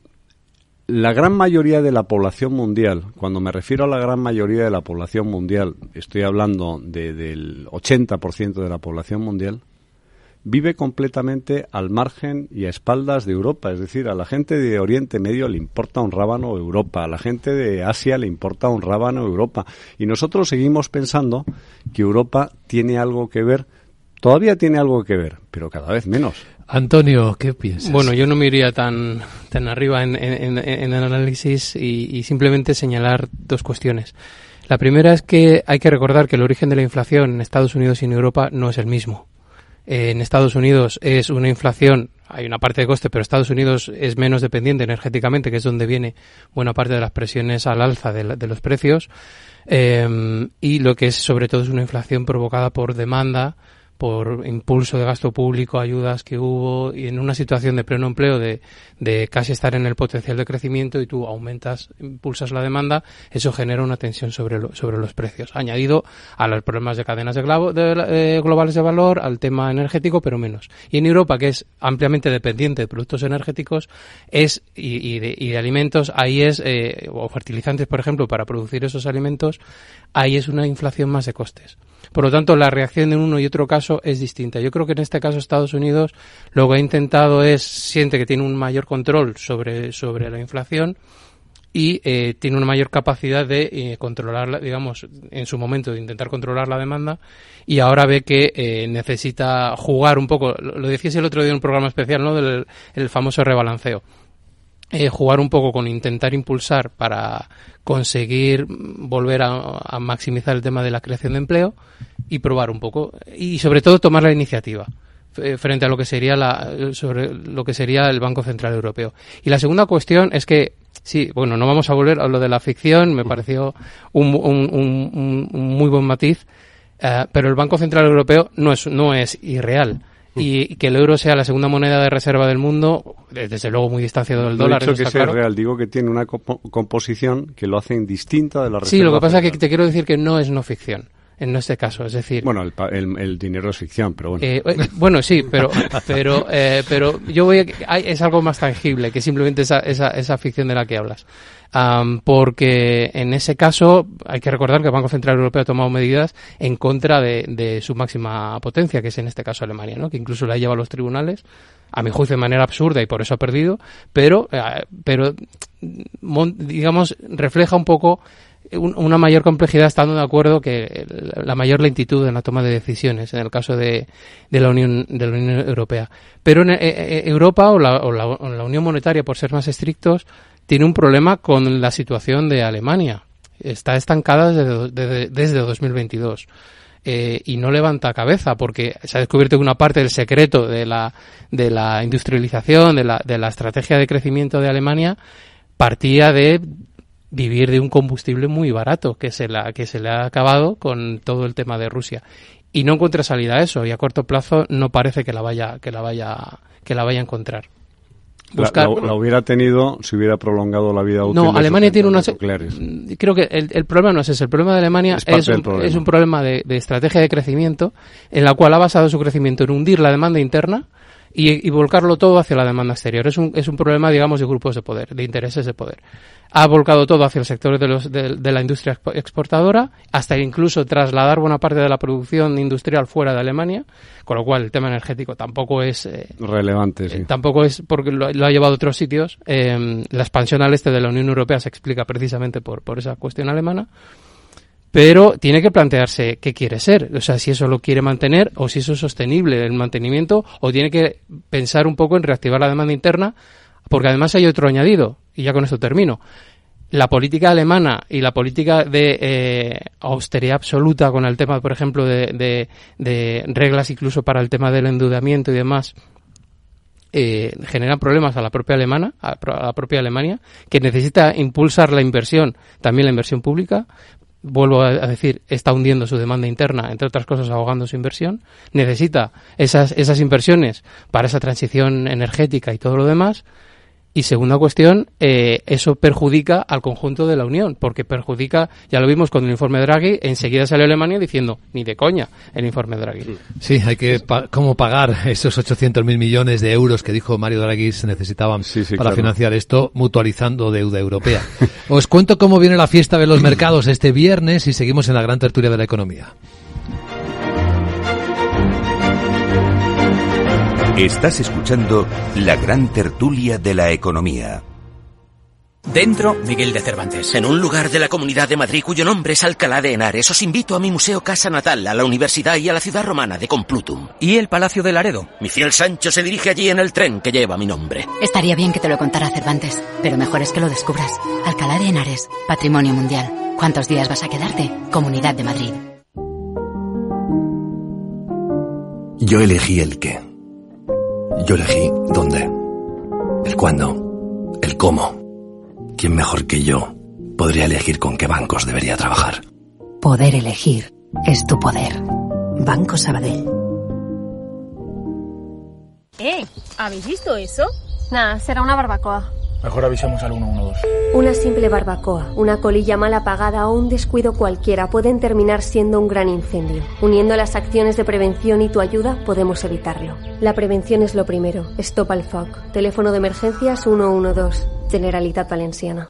la gran mayoría de la población mundial, cuando me refiero a la gran mayoría de la población mundial, estoy hablando de, del ochenta por ciento de la población mundial, vive completamente al margen y a espaldas de Europa. Es decir, a la gente de Oriente Medio le importa un rábano Europa, a la gente de Asia le importa un rábano Europa. Y nosotros seguimos pensando que Europa tiene algo que ver, todavía tiene algo que ver, pero cada vez menos. Antonio, ¿qué piensas? Bueno, yo no me iría tan tan arriba en, en, en el análisis y, y simplemente señalar dos cuestiones. La primera es que hay que recordar que el origen de la inflación en Estados Unidos y en Europa no es el mismo. Eh, en Estados Unidos es una inflación, hay una parte de coste, pero Estados Unidos es menos dependiente energéticamente, que es donde viene buena parte de las presiones al alza de, la, de los precios, eh, y lo que es sobre todo es una inflación provocada por demanda, por impulso de gasto público, ayudas que hubo, y en una situación de pleno empleo, de, de casi estar en el potencial de crecimiento, y tú aumentas, impulsas la demanda, eso genera una tensión sobre, lo, sobre los precios, añadido a los problemas de cadenas de, glavo, de, de globales de valor, al tema energético, pero menos. Y en Europa, que es ampliamente dependiente de productos energéticos es y, y, de, y de alimentos, ahí es, eh, o fertilizantes, por ejemplo, para producir esos alimentos, ahí es una inflación más de costes. Por lo tanto, la reacción en uno y otro caso es distinta. Yo creo que en este caso Estados Unidos lo que ha intentado es, siente que tiene un mayor control sobre, sobre la inflación y eh, tiene una mayor capacidad de eh, controlarla, digamos, en su momento de intentar controlar la demanda, y ahora ve que eh, necesita jugar un poco, lo, lo decías el otro día en un programa especial, ¿no?, del el famoso rebalanceo. Eh, jugar un poco con intentar impulsar para conseguir volver a, a maximizar el tema de la creación de empleo y probar un poco, y sobre todo tomar la iniciativa eh, frente a lo que sería la sobre lo que sería el Banco Central Europeo. Y la segunda cuestión es que sí, bueno, no vamos a volver a lo de la ficción, me pareció un, un, un, un muy buen matiz, eh, pero el Banco Central Europeo no es no es irreal. Y que el euro sea la segunda moneda de reserva del mundo, desde luego muy distanciado del no dólar. No he dicho que sea claro. real, digo que tiene una comp- composición que lo hace distinta de la reserva. Sí, lo que pasa es federal. que te quiero decir que no es no ficción en este caso, es decir... Bueno, el, el, el dinero es ficción, pero bueno. Eh, bueno, sí, pero pero eh, pero yo voy a... Hay, es algo más tangible que simplemente esa, esa, esa ficción de la que hablas. Um, porque en ese caso hay que recordar que el Banco Central Europeo ha tomado medidas en contra de, de su máxima potencia, que es en este caso Alemania, ¿no?, que incluso la ha llevado a los tribunales, a mi juicio de manera absurda, y por eso ha perdido, pero, eh, pero digamos, refleja un poco un, una mayor complejidad, estando de acuerdo que la mayor lentitud en la toma de decisiones en el caso de, de la Unión de la Unión Europea. Pero en eh, Europa o la, o, la, o la Unión Monetaria, por ser más estrictos, tiene un problema con la situación de Alemania. Está estancada desde, desde, desde dos mil veintidós. Eh, y no levanta cabeza, porque se ha descubierto que una parte del secreto de la, de la industrialización, de la, de la estrategia de crecimiento de Alemania, partía de vivir de un combustible muy barato, que se, la, que se le ha acabado con todo el tema de Rusia. Y no encuentra salida a eso, y a corto plazo no parece que la vaya, que la vaya, que la vaya a encontrar. Buscar, la, la, la hubiera tenido si hubiera prolongado la vida útil. No, Alemania tiene unos nucleares. Creo que el, el problema no es ese. El problema de Alemania es, es, un, problema. es un problema de, de estrategia de crecimiento, en la cual ha basado su crecimiento en hundir la demanda interna y, y volcarlo todo hacia la demanda exterior. Es un, es un problema, digamos, de grupos de poder, de intereses de poder. Ha volcado todo hacia el sector de, los, de, de la industria exportadora, hasta incluso trasladar buena parte de la producción industrial fuera de Alemania, con lo cual el tema energético tampoco es... Eh, relevante, sí. Eh, tampoco es porque lo, lo ha llevado a otros sitios. Eh, la expansión al este de la Unión Europea se explica precisamente por, por esa cuestión alemana. Pero tiene que plantearse qué quiere ser, o sea, si eso lo quiere mantener o si eso es sostenible el mantenimiento, o tiene que pensar un poco en reactivar la demanda interna, porque además hay otro añadido, y ya con esto termino. La política alemana y la política de eh, austeridad absoluta con el tema, por ejemplo, de, de, de reglas incluso para el tema del endeudamiento y demás, eh, generan problemas a la propia alemana, a la propia Alemania, que necesita impulsar la inversión, también la inversión pública. Vuelvo a decir, está hundiendo su demanda interna, entre otras cosas ahogando su inversión. Necesita esas, esas inversiones para esa transición energética y todo lo demás. Y segunda cuestión, eh, eso perjudica al conjunto de la Unión, porque perjudica, ya lo vimos con el informe Draghi, enseguida salió Alemania diciendo, ni de coña, el informe Draghi. Sí, hay que, pa- ¿cómo pagar esos ochocientos mil millones de euros que dijo Mario Draghi se necesitaban sí, sí, para claro. financiar esto, mutualizando deuda europea? Os cuento cómo viene la fiesta de los mercados este viernes y seguimos en la gran tertulia de la economía. Estás escuchando la gran tertulia de la economía. Dentro, Miguel de Cervantes. En un lugar de la Comunidad de Madrid cuyo nombre es Alcalá de Henares, os invito a mi museo Casa Natal, a la universidad y a la ciudad romana de Complutum. ¿Y el Palacio de Laredo? Mi fiel Sancho se dirige allí en el tren que lleva mi nombre. Estaría bien que te lo contara Cervantes, pero mejor es que lo descubras. Alcalá de Henares, Patrimonio Mundial. ¿Cuántos días vas a quedarte? Comunidad de Madrid. Yo elegí el qué. Yo elegí dónde, el cuándo, el cómo. ¿Quién mejor que yo podría elegir con qué bancos debería trabajar? Poder elegir es tu poder. Banco Sabadell. Eh, ¿habéis visto eso? Nada, será una barbacoa. Mejor avisemos al uno uno dos. Una simple barbacoa, una colilla mal apagada o un descuido cualquiera pueden terminar siendo un gran incendio. Uniendo las acciones de prevención y tu ayuda, podemos evitarlo. La prevención es lo primero. Stop al foc. Teléfono de emergencias uno uno dos. Generalitat Valenciana.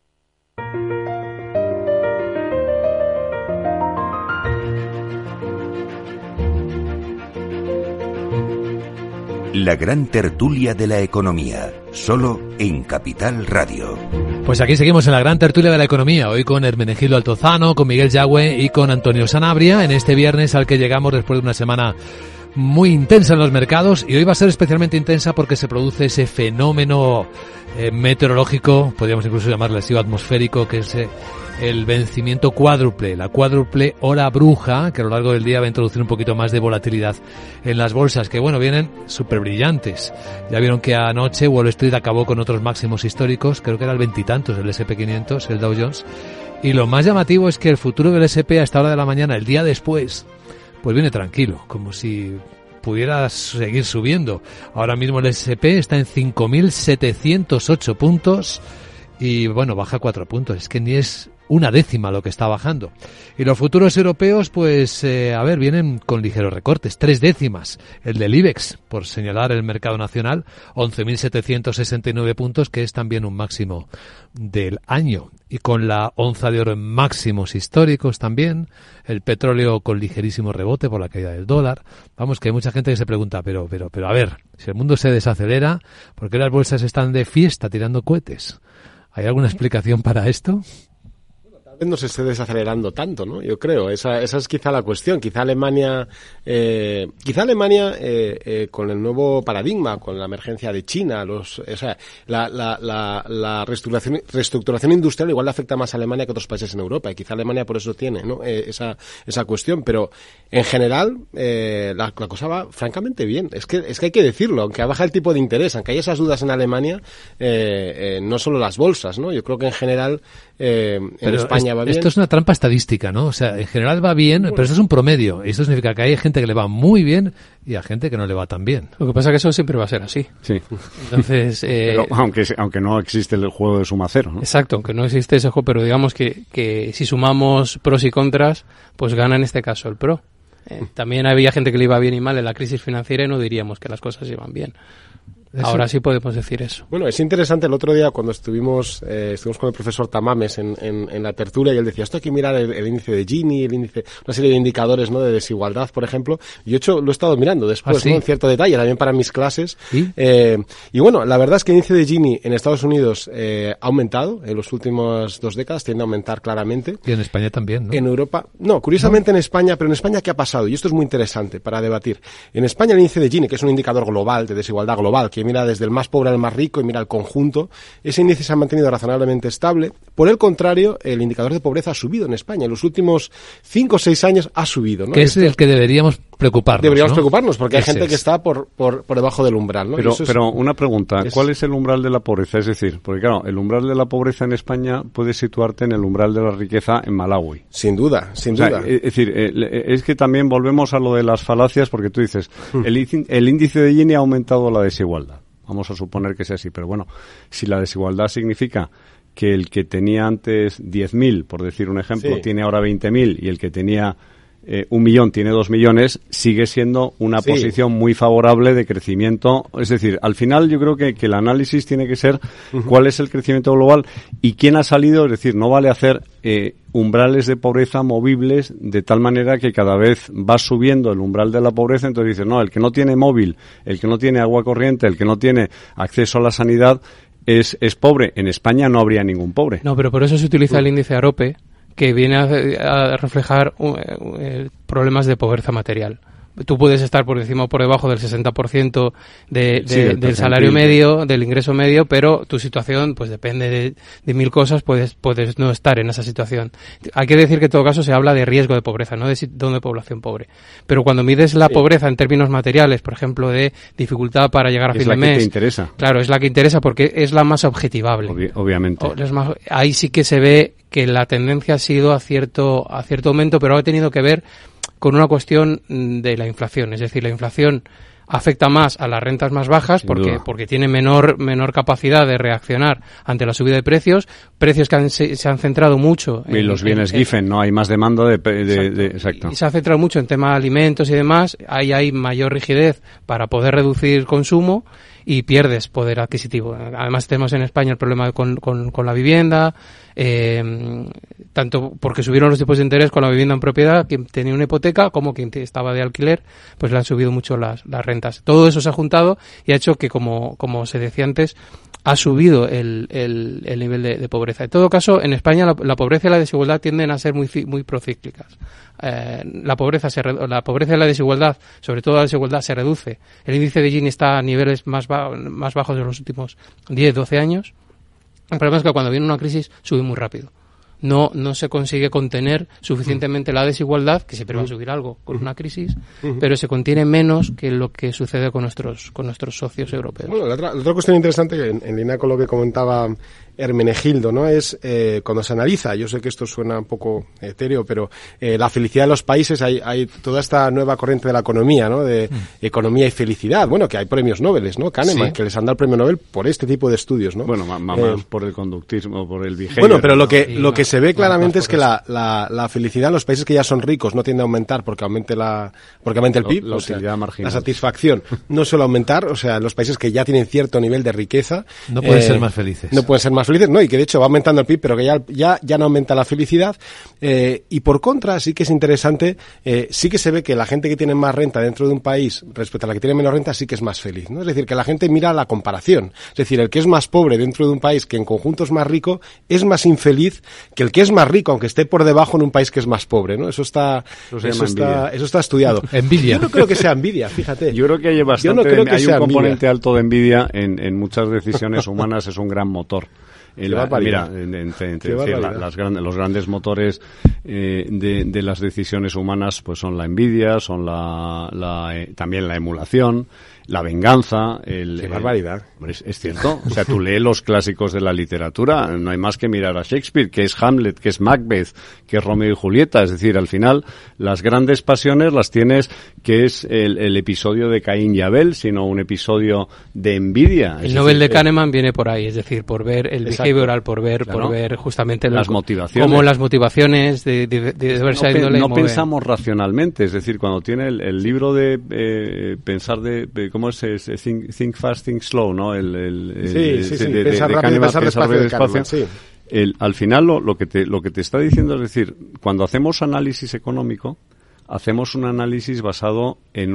La gran tertulia de la economía, solo en Capital Radio. Pues aquí seguimos en la gran tertulia de la economía, hoy con Hermenegildo Altozano, con Miguel Yagüe y con Antonio Sanabria, en este viernes al que llegamos después de una semana muy intensa en los mercados, y hoy va a ser especialmente intensa porque se produce ese fenómeno eh, meteorológico, podríamos incluso llamarle así, atmosférico, que es eh, el vencimiento cuádruple, la cuádruple hora bruja, que a lo largo del día va a introducir un poquito más de volatilidad en las bolsas, que bueno, vienen súper brillantes. Ya vieron que anoche Wall Street acabó con otros máximos históricos, creo que era el veintitantos, el ese and pe quinientos, el Dow Jones, y lo más llamativo es que el futuro del ese and pe a esta hora de la mañana, el día después, pues viene tranquilo, como si pudiera seguir subiendo. Ahora mismo el ese and pe está en cinco mil setecientos ocho puntos y bueno, baja cuatro puntos, es que ni es una décima lo que está bajando. Y los futuros europeos, pues, eh, a ver, vienen con ligeros recortes, tres décimas. El del IBEX, por señalar el mercado nacional, once mil setecientos sesenta y nueve puntos, que es también un máximo del año. Y con la onza de oro en máximos históricos también, el petróleo con ligerísimo rebote por la caída del dólar. Vamos, que hay mucha gente que se pregunta, pero, pero, pero, a ver, si el mundo se desacelera, ¿por qué las bolsas están de fiesta tirando cohetes? ¿Hay alguna explicación para esto? No se esté desacelerando tanto, ¿no? Yo creo, esa, esa es quizá la cuestión. Quizá Alemania, eh, quizá Alemania eh, eh, con el nuevo paradigma, con la emergencia de China, los, o sea, la, la, la, la reestructuración, reestructuración industrial igual le afecta más a Alemania que a otros países en Europa, y quizá Alemania por eso tiene, ¿no? Eh, esa, esa cuestión, pero en general eh, la, la cosa va francamente bien. Es que, es que hay que decirlo, aunque baja el tipo de interés, aunque hay esas dudas en Alemania, eh, eh, no solo las bolsas, ¿no? Yo creo que en general eh, en pero España es, va bien. Esto es una trampa estadística, ¿no? O sea, en general va bien, bueno, pero esto es un promedio. Y esto significa que hay gente que le va muy bien y a gente que no le va tan bien. Lo que pasa es que eso siempre va a ser así. Sí. Entonces, eh, pero aunque, aunque no existe el juego de suma cero, ¿no? Exacto, aunque no existe ese juego, pero digamos que, que si sumamos pros y contras, pues gana en este caso el pro. Eh, también había gente que le iba bien y mal en la crisis financiera y no diríamos que las cosas iban bien. Eso. Ahora sí podemos decir eso. Bueno, es interesante, el otro día cuando estuvimos eh, estuvimos con el profesor Tamames en, en, en la tertulia, y él decía, esto hay que mirar el, el índice de Gini, el índice, una serie de indicadores, ¿no?, de desigualdad, por ejemplo. Yo hecho, lo he estado mirando después, ¿Ah, sí? ¿no?, en cierto detalle, también para mis clases. ¿Y? Eh, y bueno, la verdad es que el índice de Gini en Estados Unidos eh, ha aumentado en las últimas dos décadas, tiende a aumentar claramente. Y en España también, ¿no? En Europa, no, curiosamente ¿No? en España, pero en España, ¿qué ha pasado? Y esto es muy interesante para debatir. En España el índice de Gini, que es un indicador global, de desigualdad global, que mira desde el más pobre al más rico y mira el conjunto, ese índice se ha mantenido razonablemente estable. Por el contrario, el indicador de pobreza ha subido en España. En los últimos cinco o seis años ha subido, ¿no? Que es Esto, el que deberíamos preocuparnos, Deberíamos ¿no? preocuparnos, porque Ese hay gente es. que está por, por, por debajo del umbral, ¿no? Pero, es, pero una pregunta, es, ¿cuál es el umbral de la pobreza? Es decir, porque claro, el umbral de la pobreza en España puede situarte en el umbral de la riqueza en Malawi. Sin duda, sin o sea, duda. Es decir, es que también volvemos a lo de las falacias, porque tú dices, hmm. el, el índice de Gini ha aumentado la desigualdad. Vamos a suponer que sea así, pero bueno, si la desigualdad significa que el que tenía antes diez mil, por decir un ejemplo, sí. tiene ahora veinte mil, y el que tenía eh, un millón tiene dos millones, sigue siendo una sí. posición muy favorable de crecimiento. Es decir, al final yo creo que, que el análisis tiene que ser uh-huh. cuál es el crecimiento global y quién ha salido. Es decir, no vale hacer eh, umbrales de pobreza movibles de tal manera que cada vez va subiendo el umbral de la pobreza. Entonces dices, no, el que no tiene móvil, el que no tiene agua corriente, el que no tiene acceso a la sanidad es, es pobre. En España no habría ningún pobre. No, pero por eso se utiliza el índice AROPE, que viene a, a reflejar uh, uh, problemas de pobreza material. Tú puedes estar por encima o por debajo del sesenta por ciento de, de, sí, del, del salario medio, del ingreso medio, pero tu situación pues depende de, de mil cosas, puedes, puedes no estar en esa situación. Hay que decir que en todo caso se habla de riesgo de pobreza, no de situación de población pobre. Pero cuando mides la sí. pobreza en términos materiales, por ejemplo, de dificultad para llegar a fin de mes... Es la que te interesa. Claro, es la que interesa porque es la más objetivable. Obvi- obviamente. O, es más, ahí sí que se ve que la tendencia ha sido a cierto, a cierto aumento, pero ha tenido que ver con una cuestión de la inflación. Es decir, la inflación afecta más a las rentas más bajas porque, porque tiene menor, menor capacidad de reaccionar ante la subida de precios, precios que han, se, se han centrado mucho en... Y los bienes en, Giffen, ¿no? Hay más demanda de... de, exacto. de exacto. Y se ha centrado mucho en tema de alimentos y demás, ahí hay mayor rigidez para poder reducir consumo y pierdes poder adquisitivo. Además tenemos en España el problema con, con, con la vivienda, eh, tanto porque subieron los tipos de interés con la vivienda en propiedad, quien tenía una hipoteca, como quien estaba de alquiler, pues le han subido mucho las, las rentas. Todo eso se ha juntado y ha hecho que, como, como se decía antes, ha subido el, el, el nivel de, de pobreza. En todo caso, en España la, la pobreza y la desigualdad tienden a ser muy, muy procíclicas. Eh, la pobreza se, la pobreza y la desigualdad, sobre todo la desigualdad, se reduce. El índice de Gini está a niveles más, ba más bajos de los últimos diez, doce años. El problema es que cuando viene una crisis sube muy rápido. No, no se consigue contener suficientemente la desigualdad, que siempre va a subir algo con una crisis, pero se contiene menos que lo que sucede con nuestros, con nuestros socios europeos. Bueno, la otra, la otra cuestión interesante, que en, en línea con lo que comentaba Hermenegildo, ¿no? Es eh, cuando se analiza, yo sé que esto suena un poco etéreo, pero eh, la felicidad de los países, hay, hay toda esta nueva corriente de la economía, ¿no? De mm. economía y felicidad. Bueno, que hay premios Nobel, ¿no? Kahneman, sí. que les han dado el premio Nobel por este tipo de estudios, ¿no? Bueno, más eh, por el conductismo, por el behavior. Bueno, pero lo que, sí, lo que se ve claramente es que la, la, la felicidad en los países que ya son ricos no tiende a aumentar porque aumente la, porque aumente el P I B, la, o sea, la satisfacción no suele aumentar, o sea, los países que ya tienen cierto nivel de riqueza no pueden eh, ser más felices. No pueden ser más felices, no, y que de hecho va aumentando el P I B, pero que ya, ya, ya no aumenta la felicidad. Eh, y por contra, sí que es interesante, eh, sí que se ve que la gente que tiene más renta dentro de un país respecto a la que tiene menos renta sí que es más feliz, ¿no? Es decir, que la gente mira la comparación. Es decir, el que es más pobre dentro de un país que en conjunto es más rico es más infeliz que el que es más rico, aunque esté por debajo en un país que es más pobre, ¿no? Eso está, eso, eso está, eso está estudiado. Envidia. Yo no creo que sea envidia, fíjate. Yo creo que hay bastante, no creo que hay sea un componente envidia. alto de envidia en, en muchas decisiones humanas, es un gran motor. La, mira, en, en, en, decir, la, las grandes, los grandes motores eh, de, de las decisiones humanas pues son la envidia, son la, la eh, también la emulación, la venganza. El, ¡Qué barbaridad! El, es, es cierto. O sea, tú lees los clásicos de la literatura, no hay más que mirar a Shakespeare, que es Hamlet, que es Macbeth, que es Romeo y Julieta. Es decir, al final, las grandes pasiones las tienes, que es el, el episodio de Caín y Abel, sino un episodio de envidia. El Nobel de Kahneman eh, viene por ahí, es decir, por ver el exacto. behavioral, por ver, claro. por ver justamente las lo, motivaciones. Cómo las motivaciones de, de, de diversa no, índole no mueven. Pensamos racionalmente, es decir, cuando tiene el, el libro de eh, pensar de, de ¿cómo es? es think, think fast, think slow, ¿no? El, el, el, sí, el, sí, sí, de, pensar de, de rápido, Kahneman, pensar despacio, de Kahneman, sí. El, al final lo, lo que te lo que te está diciendo es decir, cuando hacemos análisis económico, hacemos un análisis basado en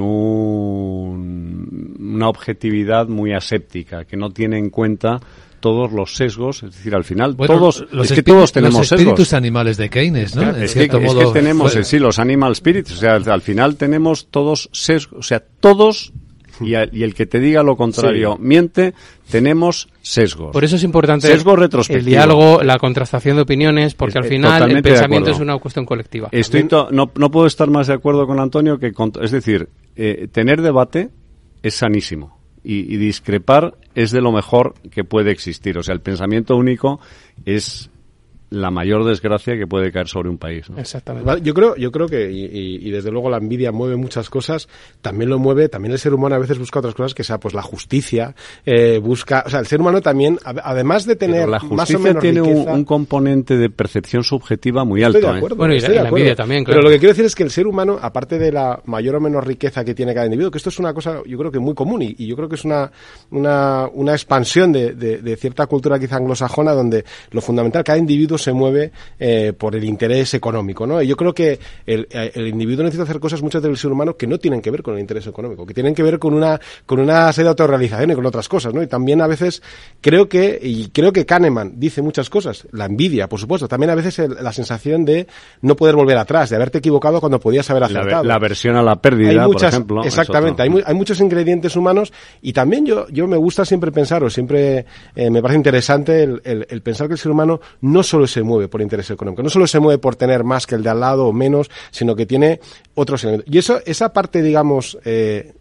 un, una objetividad muy aséptica, que no tiene en cuenta todos los sesgos, es decir, al final bueno, todos los es que todos tenemos los espíritus sesgos. Animales de Keynes, ¿no? Claro, en es, cierto que, modo, es que tenemos fue... sí los animal spirits, o sea, al, al final tenemos todos sesgos, o sea, todos y, a, y el que te diga lo contrario sí. miente, tenemos sesgos. Por eso es importante sesgo retrospectivo. El diálogo, la contrastación de opiniones, porque es, al final el pensamiento es una cuestión colectiva. Estoy to, no, no puedo estar más de acuerdo con Antonio que con, es decir, eh, tener debate es sanísimo. Y, y discrepar es de lo mejor que puede existir. O sea, el pensamiento único es la mayor desgracia que puede caer sobre un país, ¿no? Exactamente. Yo creo, yo creo que, y, y desde luego la envidia mueve muchas cosas, también lo mueve, también el ser humano a veces busca otras cosas, que sea pues la justicia, eh, busca, o sea, el ser humano también, además de tener Pero la más o justicia menos tiene riqueza, un, un componente de percepción subjetiva muy alto. Estoy de acuerdo, ¿eh? Bueno, y la, estoy de la acuerdo. envidia también, claro. Pero lo que quiero decir es que el ser humano, aparte de la mayor o menor riqueza que tiene cada individuo, que esto es una cosa, yo creo que muy común, y, y yo creo que es una, una, una expansión de, de, de cierta cultura quizá anglosajona, donde lo fundamental, cada individuo se mueve Eh, por el interés económico, ¿no? Y yo creo que el, el individuo necesita hacer cosas muchas del ser humano que no tienen que ver con el interés económico, que tienen que ver con una con una serie de autorrealización y con otras cosas, ¿no? Y también a veces creo que, y creo que Kahneman dice muchas cosas, la envidia, por supuesto, también a veces el, la sensación de no poder volver atrás, de haberte equivocado cuando podías haber acertado. La, la aversión a la pérdida, hay muchas, por ejemplo. Exactamente, hay, muy, hay muchos ingredientes humanos, y también yo yo me gusta siempre pensar, o siempre eh, me parece interesante el, el, el pensar que el ser humano no solo se mueve por interés económico, no solo se mueve por tener más que el de al lado o menos, sino que tiene otros elementos. Y eso, esa parte, digamos, eh,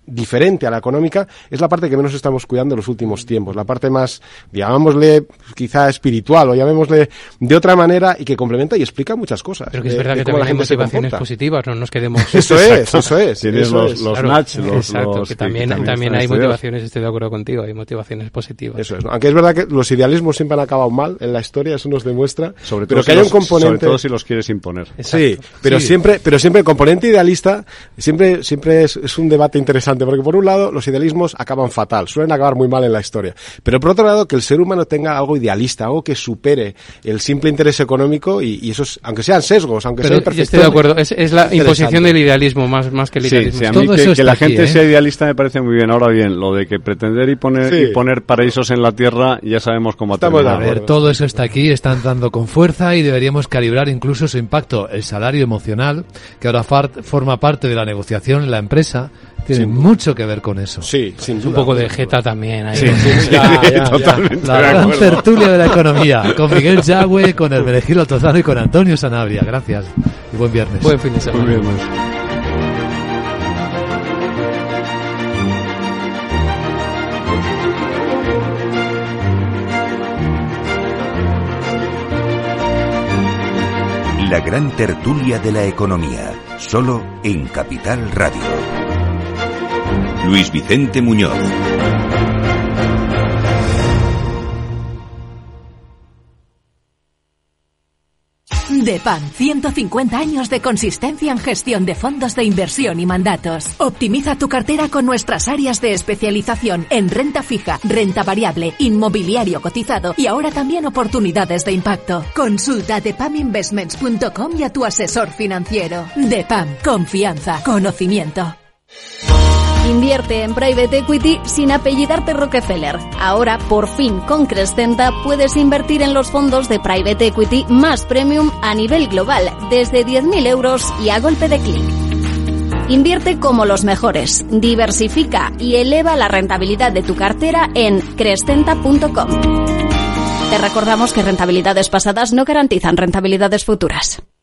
diferente a la económica, es la parte que menos estamos cuidando en los últimos tiempos, la parte más, llamémosle quizá espiritual o llamémosle de otra manera y que complementa y explica muchas cosas. Pero que es de, verdad de que también hay motivaciones comporta. positivas, no nos quedemos... Eso es, eso es. Tienes eso los, es. los Claro, match, los, exacto, los que también, que también hay estudiados. motivaciones, estoy de acuerdo contigo, hay motivaciones positivas. Eso es, ¿no? Aunque es verdad que los idealismos siempre han acabado mal en la historia, eso nos demuestra, Sobre pero todo que si haya los, un componente... sobre todo si los quieres imponer. Sí, pero Sí. siempre, pero siempre el componente idealista siempre, siempre es, es un debate interesante, porque por un lado los idealismos acaban fatal, suelen acabar muy mal en la historia, pero por otro lado que el ser humano tenga algo idealista, algo que supere el simple interés económico y, y esos, aunque sean sesgos, aunque Pero sean yo estoy de acuerdo, es, es la imposición del idealismo más, más que el Sí, idealismo. sí, a mí que, que la gente sea idealista me parece muy bien. Ahora bien, lo de que pretender y poner, Sí. y poner paraísos en la tierra, ya sabemos cómo Estamos terminar. A ver, todo eso está aquí, está entrando con fuerza y deberíamos calibrar incluso su impacto. El salario emocional, que ahora far- forma parte de la negociación en la empresa, tiene Sin mucho que ver con eso. Sí, sin Un poco de jeta también. Ahí. Sí, sí, Ya, ya, ya. totalmente. La gran tertulia de la economía, con Miguel Yagüe, con Hermenegildo Tozano y con Antonio Sanabria. Gracias y buen viernes. Buen fin de semana. Buen viernes. La gran tertulia de la economía, solo en Capital Radio. Luis Vicente Muñoz. DEPAM, ciento cincuenta años de consistencia en gestión de fondos de inversión y mandatos. Optimiza tu cartera con nuestras áreas de especialización en renta fija, renta variable, inmobiliario cotizado y ahora también oportunidades de impacto. Consulta depam investments punto com y a tu asesor financiero. DEPAM, confianza, conocimiento. Invierte en Private Equity sin apellidarte Rockefeller. Ahora, por fin, con Crescenta puedes invertir en los fondos de Private Equity más premium a nivel global, desde diez mil euros y a golpe de clic. Invierte como los mejores, diversifica y eleva la rentabilidad de tu cartera en crescenta punto com. Te recordamos que rentabilidades pasadas no garantizan rentabilidades futuras.